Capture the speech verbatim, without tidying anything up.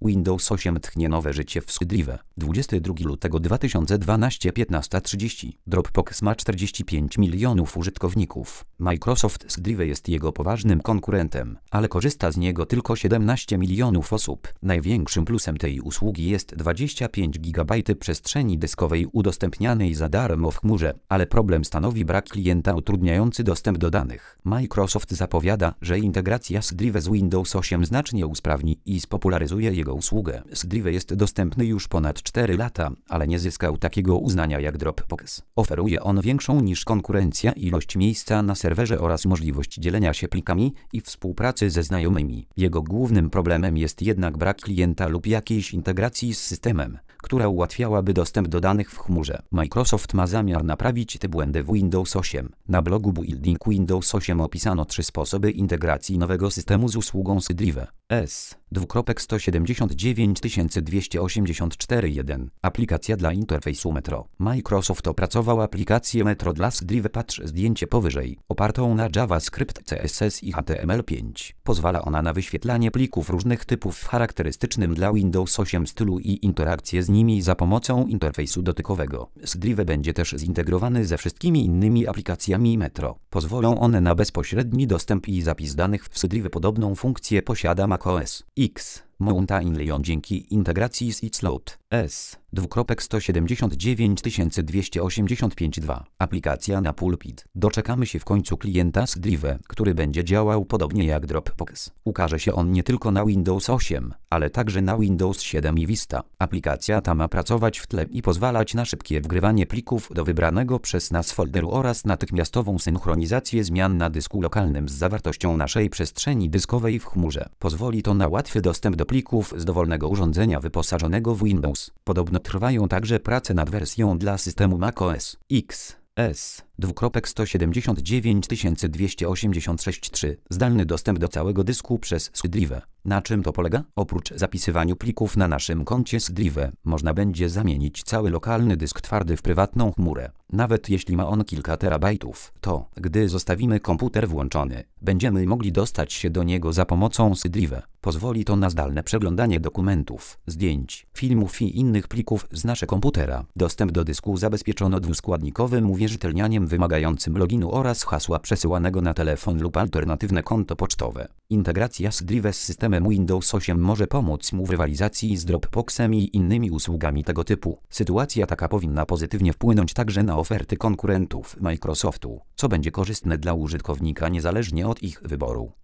Windows osiem tchnie nowe życie w Scrive. dwudziestego drugiego lutego dwa tysiące dwunastego piętnasta trzydzieści. Dropbox ma czterdzieści pięć milionów użytkowników. Microsoft Scrive jest jego poważnym konkurentem, ale korzysta z niego tylko siedemnaście milionów osób. Największym plusem tej usługi jest dwadzieścia pięć gigabajtów przestrzeni dyskowej udostępnianej za darmo w chmurze, ale problem stanowi brak klienta utrudniający dostęp do danych. Microsoft zapowiada, że integracja Scrive z Windows osiem znacznie usprawni i spopularyzuje jego usługę. Scrive jest dostępny już ponad cztery lata, ale nie zyskał takiego uznania jak Dropbox. Oferuje on większą niż konkurencja ilość miejsca na serwerze oraz możliwość dzielenia się plikami i współpracy ze znajomymi. Jego głównym problemem jest jednak brak klienta lub jakiejś integracji z systemem, która ułatwiałaby dostęp do danych w chmurze. Microsoft ma zamiar naprawić te błędy w Windows osiem. Na blogu Building Windows osiem opisano trzy sposoby integracji nowego systemu z usługą Scrive. S. dwukropek sto siedemdziesiąt dziewięć tysięcy dwieście osiemdziesiąt cztery jeden. Aplikacja dla interfejsu Metro. Microsoft opracował aplikację Metro dla Scrive. Patrz zdjęcie powyżej. Opartą na JavaScript, C S S i H T M L pięć. Pozwala ona na wyświetlanie plików różnych typów w charakterystycznym dla Windows osiem stylu i interakcję z nimi za pomocą interfejsu dotykowego. Scrive będzie też zintegrowany ze wszystkimi innymi aplikacjami Metro. Pozwolą one na bezpośredni dostęp i zapis danych w Scrive. Podobną funkcję posiada macOS X. Mountain Lion dzięki integracji z Xload. S. dwukropek sto siedemdziesiąt dziewięć tysięcy dwieście osiemdziesiąt pięć dwa. Aplikacja na pulpit. Doczekamy się w końcu klienta Scrive, który będzie działał podobnie jak Dropbox. Ukaże się on nie tylko na Windows osiem, ale także na Windows siedem i Vista. Aplikacja ta ma pracować w tle i pozwalać na szybkie wgrywanie plików do wybranego przez nas folderu oraz natychmiastową synchronizację zmian na dysku lokalnym z zawartością naszej przestrzeni dyskowej w chmurze. Pozwoli to na łatwy dostęp do plików z dowolnego urządzenia wyposażonego w Windows. Podobno trwają także prace nad wersją dla systemu macOS X. S. dwukropek sto siedemdziesiąt dziewięć tysięcy dwieście osiemdziesiąt sześć trzy. Zdalny dostęp do całego dysku przez Scrive. Na czym to polega? Oprócz zapisywaniu plików na naszym koncie Scrive, można będzie zamienić cały lokalny dysk twardy w prywatną chmurę. Nawet jeśli ma on kilka terabajtów, to, gdy zostawimy komputer włączony, będziemy mogli dostać się do niego za pomocą Scrive. Pozwoli to na zdalne przeglądanie dokumentów, zdjęć, filmów i innych plików z naszego komputera. Dostęp do dysku zabezpieczono dwuskładnikowym uwierzytelnianiem wymagającym loginu oraz hasła przesyłanego na telefon lub alternatywne konto pocztowe. Integracja Scrive z systemem Windows osiem może pomóc mu w rywalizacji z Dropboxem i innymi usługami tego typu. Sytuacja taka powinna pozytywnie wpłynąć także na oferty konkurentów Microsoftu, co będzie korzystne dla użytkownika niezależnie od ich wyboru.